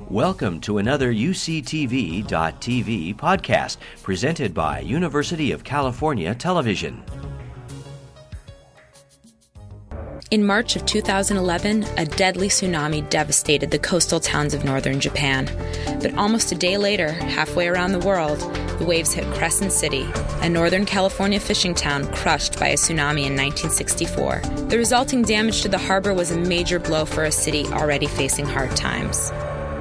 Welcome to another UCTV.tv podcast presented by University of California Television. In March of 2011, a deadly tsunami devastated the coastal towns of northern Japan. But almost a day later, halfway around the world, the waves hit Crescent City, a northern California fishing town crushed by a tsunami in 1964. The resulting damage to the harbor was a major blow for a city already facing hard times.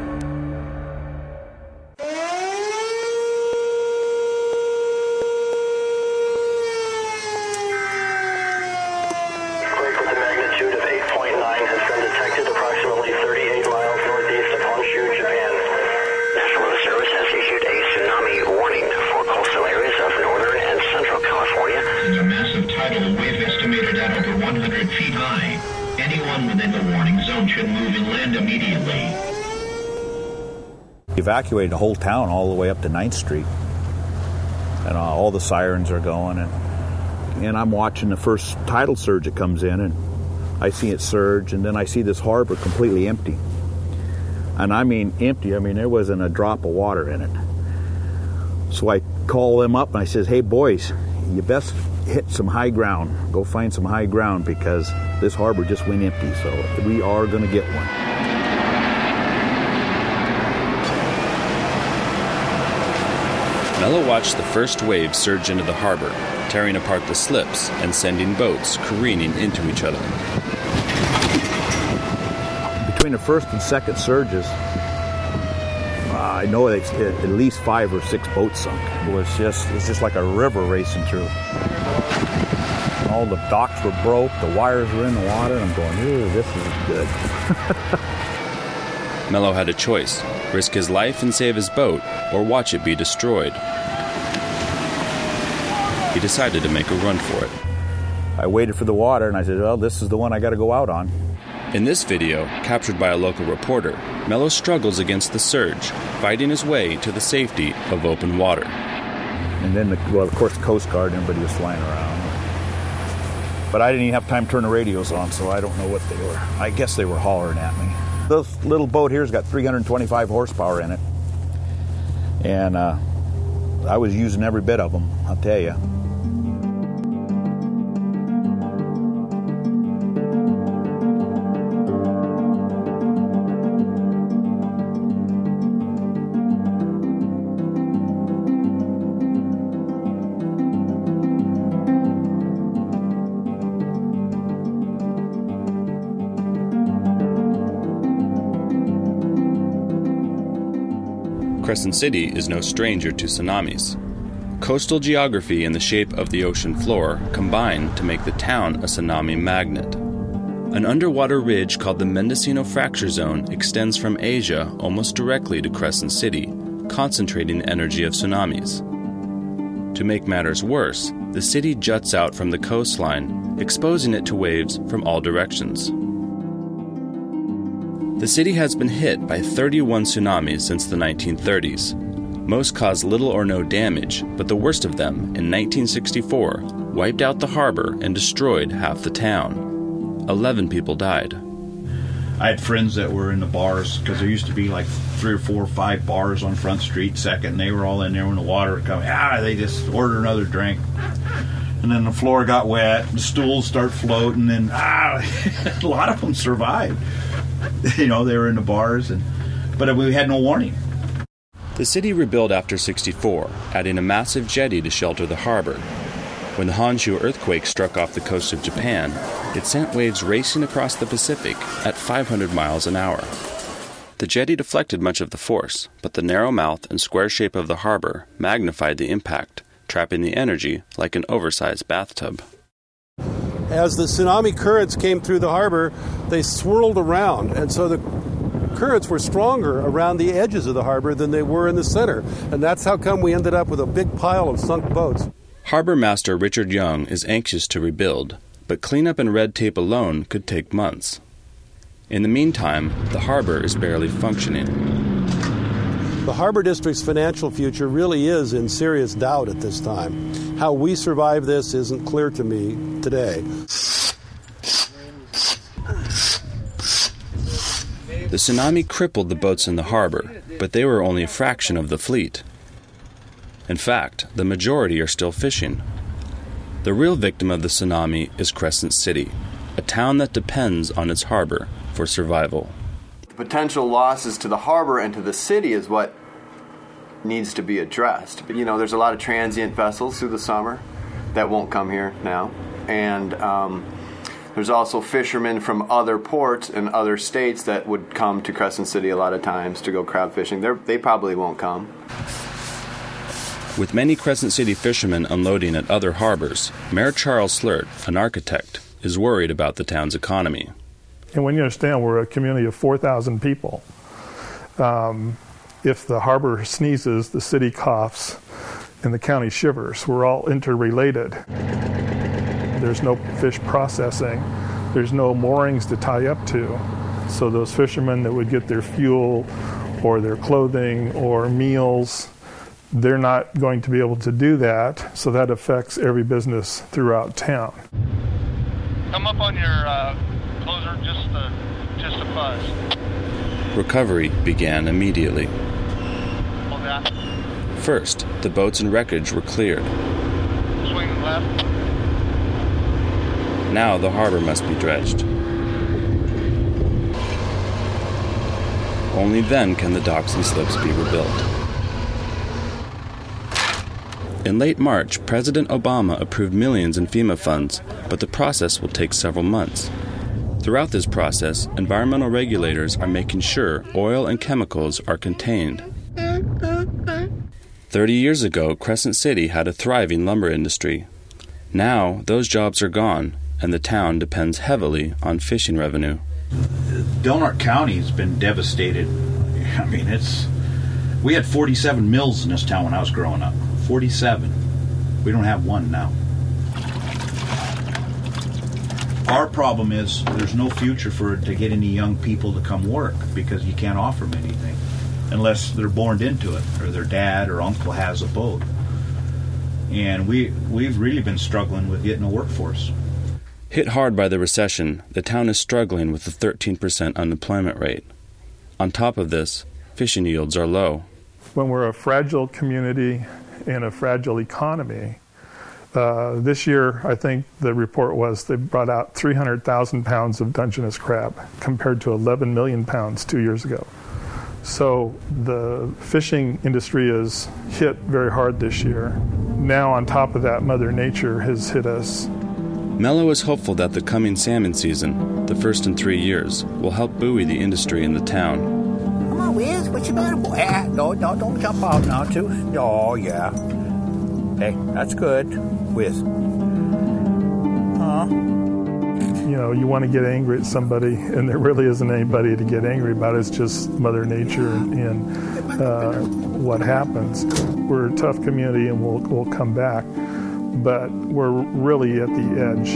Evacuated the whole town all the way up to 9th Street, and all the sirens are going, and I'm watching the first tidal surge that comes in, and I see it surge, and then I see this harbor completely empty, and I mean empty. I mean there wasn't a drop of water in it. So I call them up and I says, "Hey boys, you best hit some high ground. Go find some high ground because this harbor just went empty. So we are going to get one." Mello watched the first wave surge into the harbor, tearing apart the slips and sending boats careening into each other. Between the first and second surges, I know it's at least 5 or 6 boats sunk. It's just like a river racing through. All the docks were broke, the wires were in the water, and I'm going, "Ooh, this is good." Mello had a choice: risk his life and save his boat, or watch it be destroyed. He decided to make a run for it. I waited for the water, and I said, "Well, this is the one I got to go out on." In this video, captured by a local reporter, Mello struggles against the surge, fighting his way to the safety of open water. And then, of course, the Coast Guard, everybody was flying around. But I didn't even have time to turn the radios on, so I don't know what they were. I guess they were hollering at me. This little boat here's got 325 horsepower in it. And I was using every bit of them, I'll tell you. Crescent City is no stranger to tsunamis. Coastal geography and the shape of the ocean floor combine to make the town a tsunami magnet. An underwater ridge called the Mendocino Fracture Zone extends from Asia almost directly to Crescent City, concentrating the energy of tsunamis. To make matters worse, the city juts out from the coastline, exposing it to waves from all directions. The city has been hit by 31 tsunamis since the 1930s. Most caused little or no damage, but the worst of them, in 1964, wiped out the harbor and destroyed half the town. 11 people died. I had friends that were in the bars, because there used to be like 3 or 4 or 5 bars on Front Street, Second, and they were all in there when the water would come. They just ordered another drink. And then the floor got wet, the stools start floating, and a lot of them survived. They were in the bars, but we had no warning. The city rebuilt after '64, adding a massive jetty to shelter the harbor. When the Honshu earthquake struck off the coast of Japan, it sent waves racing across the Pacific at 500 miles an hour. The jetty deflected much of the force, but the narrow mouth and square shape of the harbor magnified the impact, trapping the energy like an oversized bathtub. As the tsunami currents came through the harbor, they swirled around, and so the currents were stronger around the edges of the harbor than they were in the center, and that's how come we ended up with a big pile of sunk boats. Harbor Master Richard Young is anxious to rebuild, but cleanup and red tape alone could take months. In the meantime, the harbor is barely functioning. The Harbor District's financial future really is in serious doubt at this time. How we survive this isn't clear to me today. The tsunami crippled the boats in the harbor, but they were only a fraction of the fleet. In fact, the majority are still fishing. The real victim of the tsunami is Crescent City, a town that depends on its harbor for survival. The potential losses to the harbor and to the city is what needs to be addressed. But, there's a lot of transient vessels through the summer that won't come here now. And there's also fishermen from other ports and other states that would come to Crescent City a lot of times to go crab fishing. They probably won't come. With many Crescent City fishermen unloading at other harbors, Mayor Charles Slurt, an architect, is worried about the town's economy. And when you understand we're a community of 4,000 people, if the harbor sneezes, the city coughs, and the county shivers. We're all interrelated. There's no fish processing. There's no moorings to tie up to. So those fishermen that would get their fuel or their clothing or meals, they're not going to be able to do that. So that affects every business throughout town. Come up on your closer, just a fuzz. Recovery began immediately. Hold that. First, the boats and wreckage were cleared. Swing left. Now the harbor must be dredged. Only then can the docks and slips be rebuilt. In late March, President Obama approved millions in FEMA funds, but the process will take several months. Throughout this process, environmental regulators are making sure oil and chemicals are contained. 30 years ago, Crescent City had a thriving lumber industry. Now, those jobs are gone, and the town depends heavily on fishing revenue. Del Norte County's been devastated. I mean, we had 47 mills in this town when I was growing up. 47. We don't have one now. Our problem is there's no future to get any young people to come work because you can't offer them anything unless they're born into it or their dad or uncle has a boat. And we've really been struggling with getting a workforce. Hit hard by the recession, the town is struggling with a 13% unemployment rate. On top of this, fishing yields are low. When we're a fragile community and a fragile economy, this year, I think the report was they brought out 300,000 pounds of Dungeness crab compared to 11 million pounds 2 years ago. So the fishing industry is hit very hard this year. Now on top of that, Mother Nature has hit us. Mello is hopeful that the coming salmon season, the first in 3 years, will help buoy the industry in the town. Come on, Wiz, what you matter, boy? No, don't jump out now, too. Oh, yeah. Hey, that's good, Wiz. You want to get angry at somebody, and there really isn't anybody to get angry about. It's just Mother Nature and what happens. We're a tough community, and we'll come back, but we're really at the edge.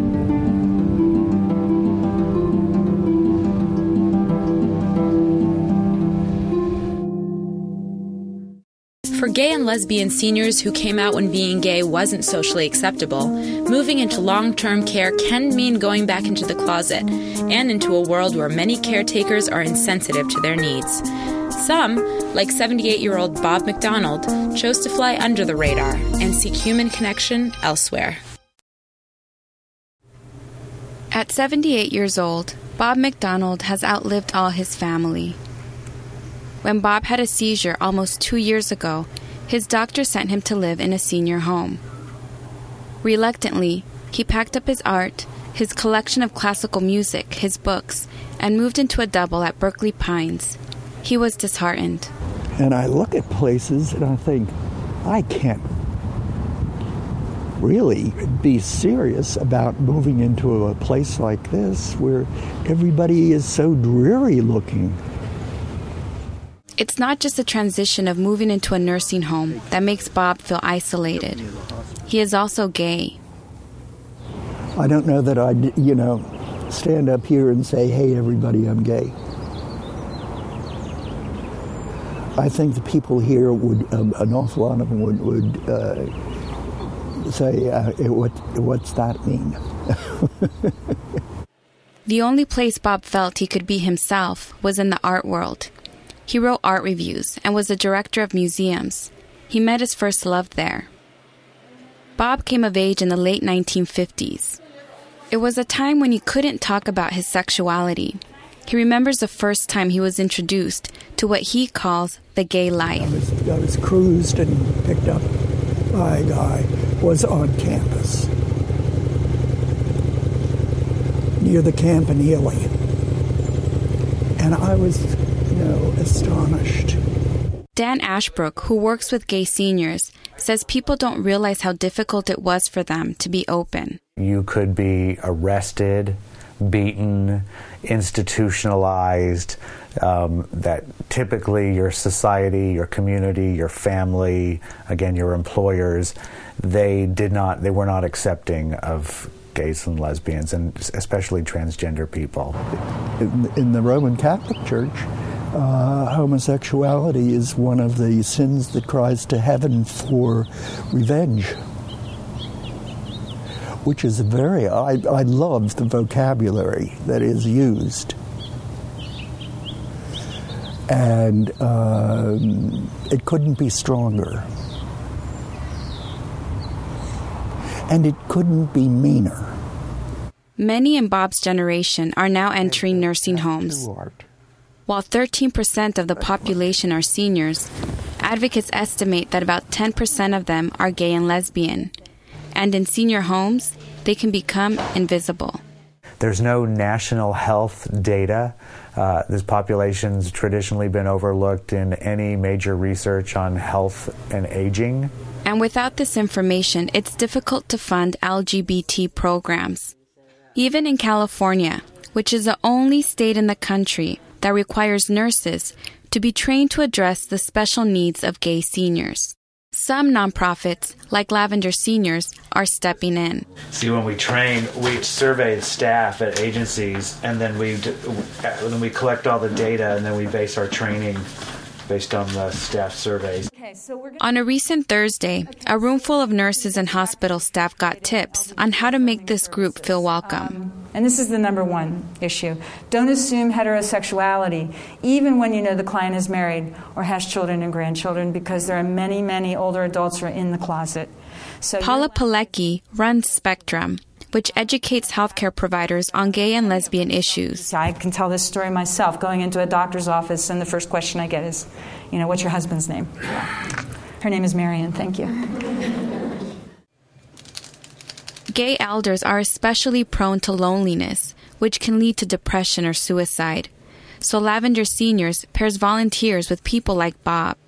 For gay and lesbian seniors who came out when being gay wasn't socially acceptable, moving into long-term care can mean going back into the closet and into a world where many caretakers are insensitive to their needs. Some, like 78-year-old Bob McDonald, chose to fly under the radar and seek human connection elsewhere. At 78 years old, Bob McDonald has outlived all his family. When Bob had a seizure almost 2 years ago, his doctor sent him to live in a senior home. Reluctantly, he packed up his art, his collection of classical music, his books, and moved into a double at Berkeley Pines. He was disheartened. And I look at places and I think, I can't really be serious about moving into a place like this where everybody is so dreary looking. It's not just the transition of moving into a nursing home that makes Bob feel isolated. He is also gay. I don't know that I'd, stand up here and say, hey, everybody, I'm gay. I think the people here would, an awful lot of them would say, what's that mean? The only place Bob felt he could be himself was in the art world. He wrote art reviews and was the director of museums. He met his first love there. Bob came of age in the late 1950s. It was a time when he couldn't talk about his sexuality. He remembers the first time he was introduced to what he calls the gay life. I was cruised and picked up by a guy who was on campus near the Campanile. And I was, astonished. Dan Ashbrook, who works with gay seniors, says people don't realize how difficult it was for them to be open. You could be arrested, beaten, institutionalized, that typically your society, your community, your family, again, your employers, they were not accepting of gays and lesbians, and especially transgender people. In the Roman Catholic Church, homosexuality is one of the sins that cries to heaven for revenge, which is I love the vocabulary that is used. And it couldn't be stronger. And it couldn't be meaner. Many in Bob's generation are now entering nursing homes. While 13% of the population are seniors, advocates estimate that about 10% of them are gay and lesbian. And in senior homes, they can become invisible. There's no national health data. This population's traditionally been overlooked in any major research on health and aging. And without this information, it's difficult to fund LGBT programs. Even in California, which is the only state in the country that requires nurses to be trained to address the special needs of gay seniors. Some nonprofits, like Lavender Seniors, are stepping in. See, when we train, we survey the staff at agencies, and then we collect all the data, and then we base our training based on the staff surveys. On a recent Thursday, a room full of nurses and hospital staff got tips on how to make this group feel welcome. And this is the number one issue. Don't assume heterosexuality, even when you know the client is married or has children and grandchildren, because there are many, many older adults who are in the closet. So Paula Pilecki runs Spectrum, which educates healthcare providers on gay and lesbian issues. I can tell this story myself, going into a doctor's office, and the first question I get is, what's your husband's name? Her name is Marion, thank you. Gay elders are especially prone to loneliness, which can lead to depression or suicide. So Lavender Seniors pairs volunteers with people like Bob.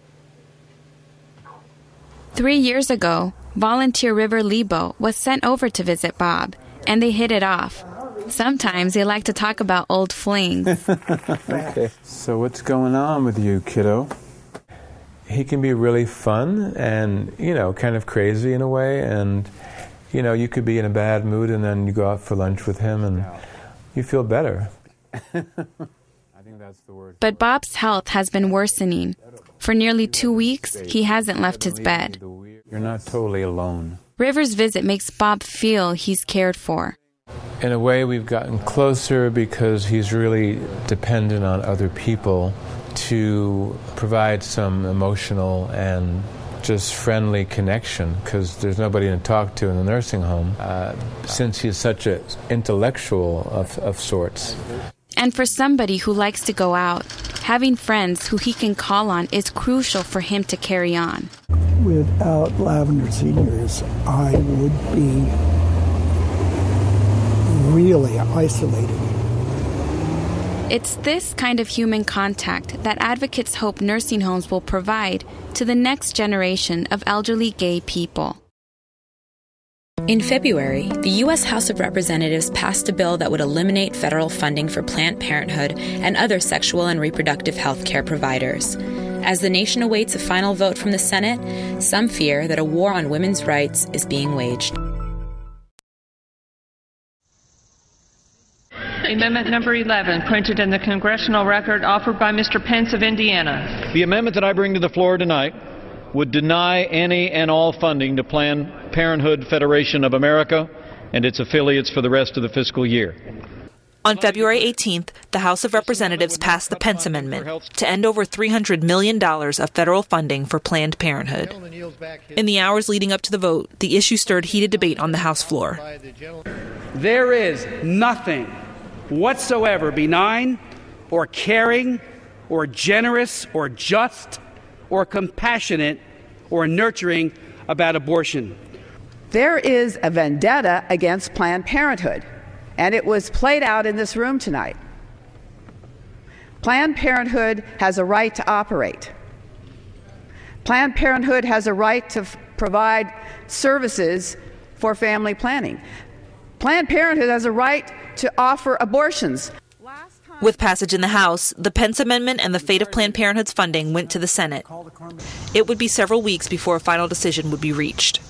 3 years ago, volunteer River Lebo was sent over to visit Bob, and they hit it off. Sometimes they like to talk about old flings. Okay. So what's going on with you, kiddo? He can be really fun and, kind of crazy in a way, and, you could be in a bad mood and then you go out for lunch with him and you feel better. I think that's the word. But Bob's health has been worsening. For nearly 2 weeks, he hasn't left his bed. You're not totally alone. River's visit makes Bob feel he's cared for. In a way, we've gotten closer because he's really dependent on other people to provide some emotional and just friendly connection, because there's nobody to talk to in the nursing home, since he's such an intellectual of sorts. And for somebody who likes to go out, having friends who he can call on is crucial for him to carry on. Without Lavender Seniors, I would be really isolated. It's this kind of human contact that advocates hope nursing homes will provide to the next generation of elderly gay people. In February, the U.S. House of Representatives passed a bill that would eliminate federal funding for Planned Parenthood and other sexual and reproductive health care providers. As the nation awaits a final vote from the Senate, some fear that a war on women's rights is being waged. Amendment number 11, printed in the congressional record, offered by Mr. Pence of Indiana. The amendment that I bring to the floor tonight would deny any and all funding to Planned Parenthood Federation of America and its affiliates for the rest of the fiscal year. On February 18th, the House of Representatives passed the Pence Amendment to end over $300 million of federal funding for Planned Parenthood. In the hours leading up to the vote, the issue stirred heated debate on the House floor. There is nothing whatsoever benign or caring or generous or just or compassionate or nurturing about abortion. There is a vendetta against Planned Parenthood, and it was played out in this room tonight. Planned Parenthood has a right to operate. Planned Parenthood has a right to provide services for family planning. Planned Parenthood has a right to offer abortions. With passage in the House, the Pence Amendment and the fate of Planned Parenthood's funding went to the Senate. It would be several weeks before a final decision would be reached.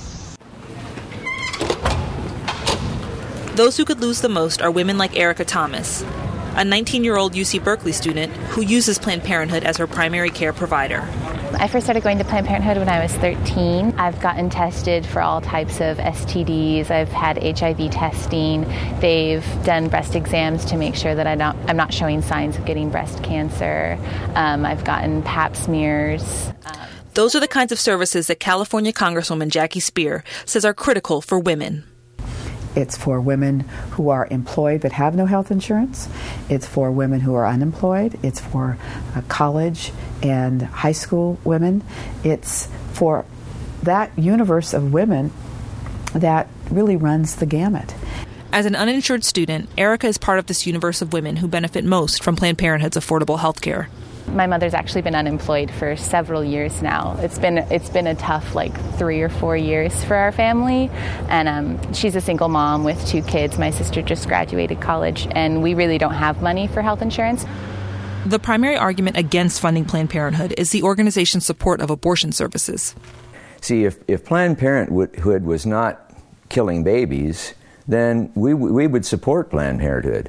Those who could lose the most are women like Erica Thomas, a 19-year-old UC Berkeley student who uses Planned Parenthood as her primary care provider. I first started going to Planned Parenthood when I was 13. I've gotten tested for all types of STDs. I've had HIV testing. They've done breast exams to make sure that I'm not showing signs of getting breast cancer. I've gotten pap smears. Those are the kinds of services that California Congresswoman Jackie Speier says are critical for women. It's for women who are employed but have no health insurance. It's for women who are unemployed. It's for college and high school women. It's for that universe of women that really runs the gamut. As an uninsured student, Erica is part of this universe of women who benefit most from Planned Parenthood's affordable health care. My mother's actually been unemployed for several years now. It's been a tough 3 or 4 years for our family, and she's a single mom with 2 kids. My sister just graduated college, and we really don't have money for health insurance. The primary argument against funding Planned Parenthood is the organization's support of abortion services. See, if Planned Parenthood was not killing babies, then we would support Planned Parenthood.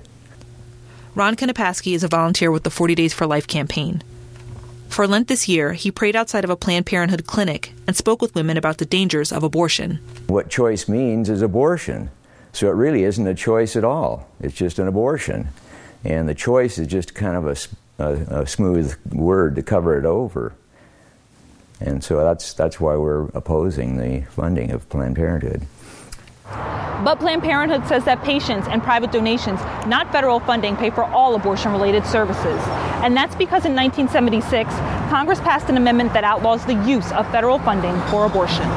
Ron Kanapaski is a volunteer with the 40 Days for Life campaign. For Lent this year, he prayed outside of a Planned Parenthood clinic and spoke with women about the dangers of abortion. What choice means is abortion. So it really isn't a choice at all. It's just an abortion. And the choice is just kind of a smooth word to cover it over. And so that's why we're opposing the funding of Planned Parenthood. But Planned Parenthood says that patients and private donations, not federal funding, pay for all abortion-related services. And that's because in 1976, Congress passed an amendment that outlaws the use of federal funding for abortion.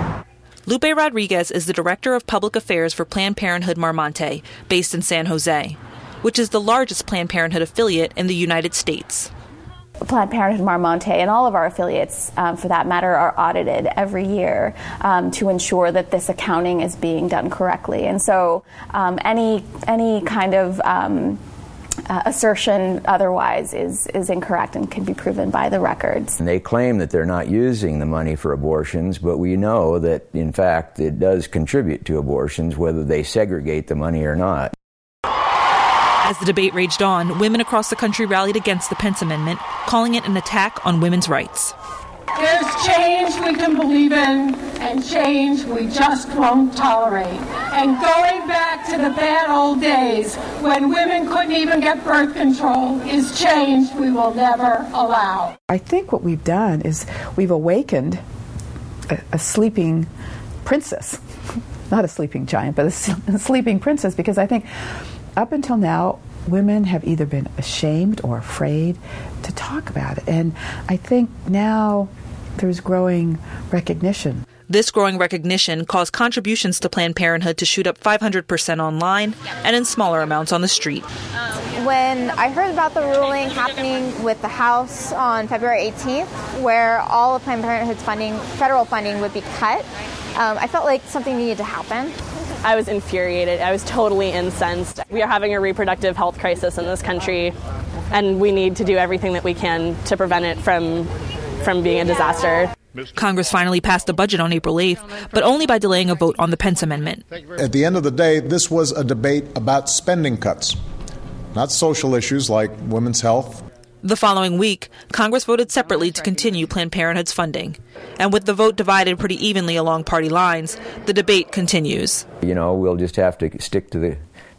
Lupe Rodriguez is the Director of Public Affairs for Planned Parenthood Marmonte, based in San Jose, which is the largest Planned Parenthood affiliate in the United States. Planned Parenthood Marmonte and all of our affiliates, for that matter, are audited every year to ensure that this accounting is being done correctly. And so any kind of assertion otherwise is incorrect and can be proven by the records. And they claim that they're not using the money for abortions, but we know that, in fact, it does contribute to abortions, whether they segregate the money or not. As the debate raged on, women across the country rallied against the Pence Amendment, calling it an attack on women's rights. There's change we can believe in, and change we just won't tolerate. And going back to the bad old days when women couldn't even get birth control is change we will never allow. I think what we've done is we've awakened a sleeping princess. Not a sleeping giant, but a sleeping princess, because I think up until now, women have either been ashamed or afraid to talk about it. And I think now there's growing recognition. This growing recognition caused contributions to Planned Parenthood to shoot up 500% online and in smaller amounts on the street. When I heard about the ruling happening with the House on February 18th, where all of Planned Parenthood's funding, federal funding, would be cut, I felt like something needed to happen. I was infuriated. I was totally incensed. We are having a reproductive health crisis in this country, and we need to do everything that we can to prevent it from being a disaster. Congress finally passed a budget on April 8th, but only by delaying a vote on the Pence Amendment. At the end of the day, this was a debate about spending cuts, not social issues like women's health. The following week, Congress voted separately to continue Planned Parenthood's funding. And with the vote divided pretty evenly along party lines, the debate continues. We'll just have to stick to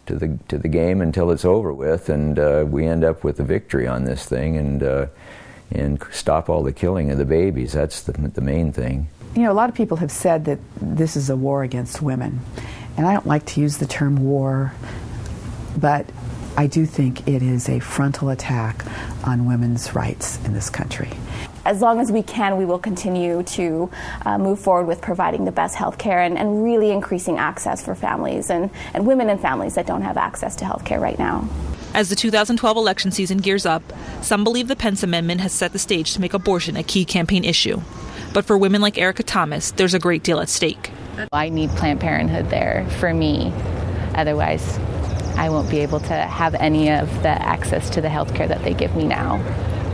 to the game until it's over with, and we end up with a victory on this thing, and stop all the killing of the babies. That's the main thing. You know, a lot of people have said that this is a war against women, and I don't like to use the term war, but I do think it is a frontal attack on women's rights in this country. As long as we can, we will continue to move forward with providing the best health care and really increasing access for families and women and families that don't have access to health care right now. As the 2012 election season gears up, some believe the Pence Amendment has set the stage to make abortion a key campaign issue. But for women like Erica Thomas, there's a great deal at stake. I need Planned Parenthood there for me. Otherwise, I won't be able to have any of the access to the health care that they give me now.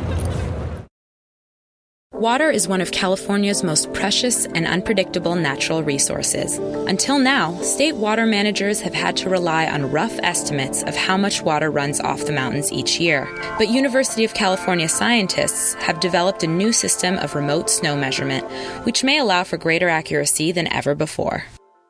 Water is one of California's most precious and unpredictable natural resources. Until now, state water managers have had to rely on rough estimates of how much water runs off the mountains each year. But University of California scientists have developed a new system of remote snow measurement, which may allow for greater accuracy than ever before.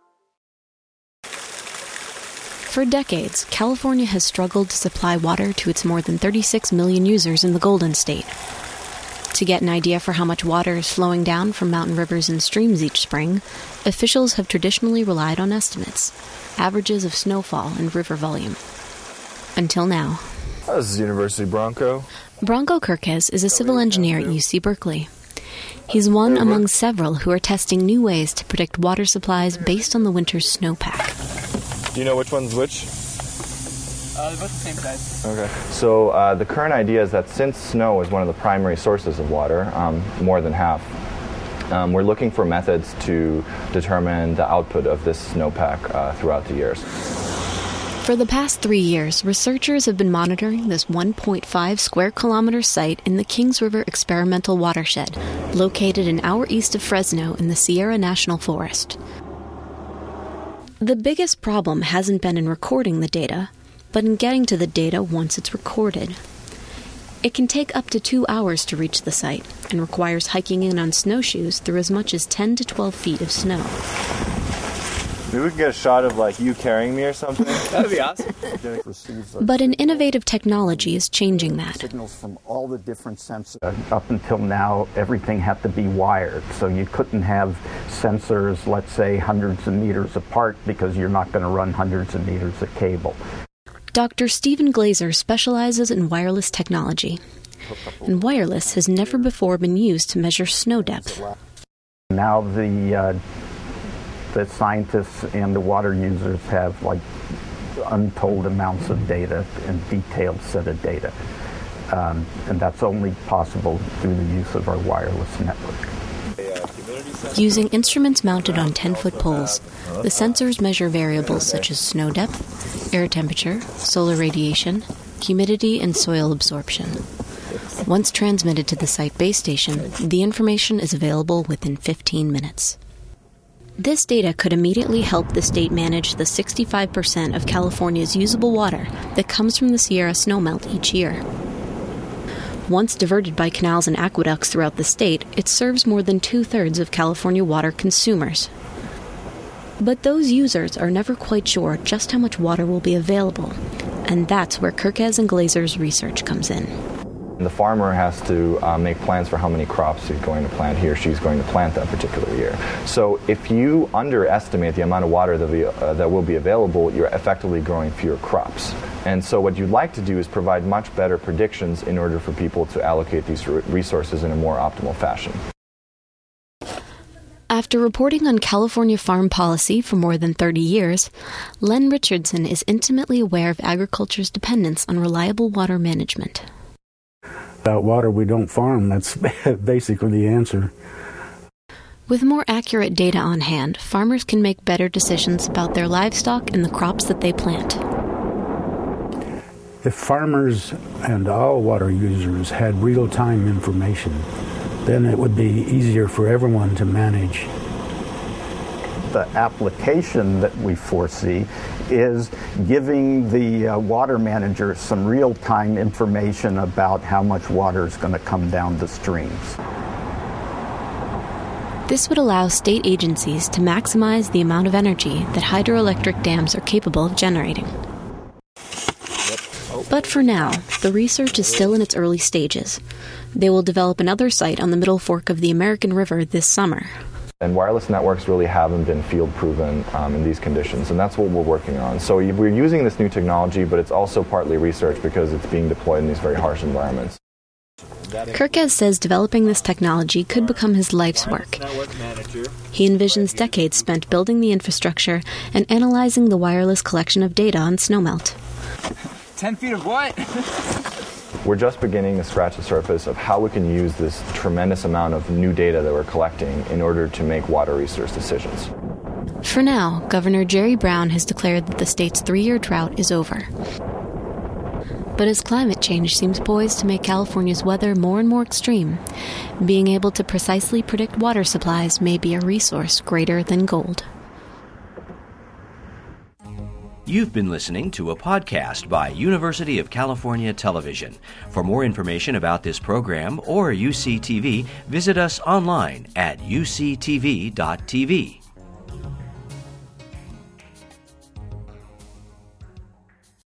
For decades, California has struggled to supply water to its more than 36 million users in the Golden State. To get an idea for how much water is flowing down from mountain rivers and streams each spring, officials have traditionally relied on estimates, averages of snowfall and river volume. Until now. This is University Bronco. Bronco Kirkes is a civil engineer at UC Berkeley. He's one among several who are testing new ways to predict water supplies based on the winter's snowpack. Do you know which one's which? They're both the same size. Okay. So the current idea is that since snow is one of the primary sources of water, more than half, we're looking for methods to determine the output of this snowpack throughout the years. For the past 3 years, researchers have been monitoring this 1.5 square kilometer site in the Kings River Experimental Watershed, located an hour east of Fresno in the Sierra National Forest. The biggest problem hasn't been in recording the data, but in getting to the data once it's recorded. It can take up to 2 hours to reach the site and requires hiking in on snowshoes through as much as 10 to 12 feet of snow. Maybe we can get a shot of, like, you carrying me or something. That would be awesome. But an innovative technology is changing that. Signals from all the different sensors. Up until now, everything had to be wired, so you couldn't have sensors, let's say, hundreds of meters apart because you're not going to run hundreds of meters of cable. Dr. Stephen Glazer specializes in wireless technology, and wireless has never before been used to measure snow depth. Now the scientists and the water users have like untold amounts of data and detailed set of data, and that's only possible through the use of our wireless network. Using instruments mounted on 10-foot poles, the sensors measure variables such as snow depth, air temperature, solar radiation, humidity, and soil absorption. Once transmitted to the site base station, the information is available within 15 minutes. This data could immediately help the state manage the 65% of California's usable water that comes from the Sierra snowmelt each year. Once diverted by canals and aqueducts throughout the state, it serves more than 2/3 of California water consumers. But those users are never quite sure just how much water will be available, and that's where Kirkes and Glazer's research comes in. The farmer has to make plans for how many crops he's going to plant, he or she's going to plant that particular year. So if you underestimate the amount of water that will be available, you're effectively growing fewer crops. And so what you'd like to do is provide much better predictions in order for people to allocate these resources in a more optimal fashion. After reporting on California farm policy for more than 30 years, Len Richardson is intimately aware of agriculture's dependence on reliable water management. Without water, we don't farm. That's basically the answer. With more accurate data on hand, farmers can make better decisions about their livestock and the crops that they plant. If farmers and all water users had real-time information, then it would be easier for everyone to manage. The application that we foresee is giving the water manager some real-time information about how much water is going to come down the streams. This would allow state agencies to maximize the amount of energy that hydroelectric dams are capable of generating. But for now, the research is still in its early stages. They will develop another site on the Middle Fork of the American River this summer. And wireless networks really haven't been field proven in these conditions, and that's what we're working on. So we're using this new technology, but it's also partly research because it's being deployed in these very harsh environments. Kirkes says developing this technology could become his life's work. He envisions decades spent building the infrastructure and analyzing the wireless collection of data on snowmelt. 10 feet of what? We're just beginning to scratch the surface of how we can use this tremendous amount of new data that we're collecting in order to make water resource decisions. For now, Governor Jerry Brown has declared that the state's 3-year drought is over. But as climate change seems poised to make California's weather more and more extreme, being able to precisely predict water supplies may be a resource greater than gold. You've been listening to a podcast by University of California Television. For more information about this program or UCTV, visit us online at uctv.tv.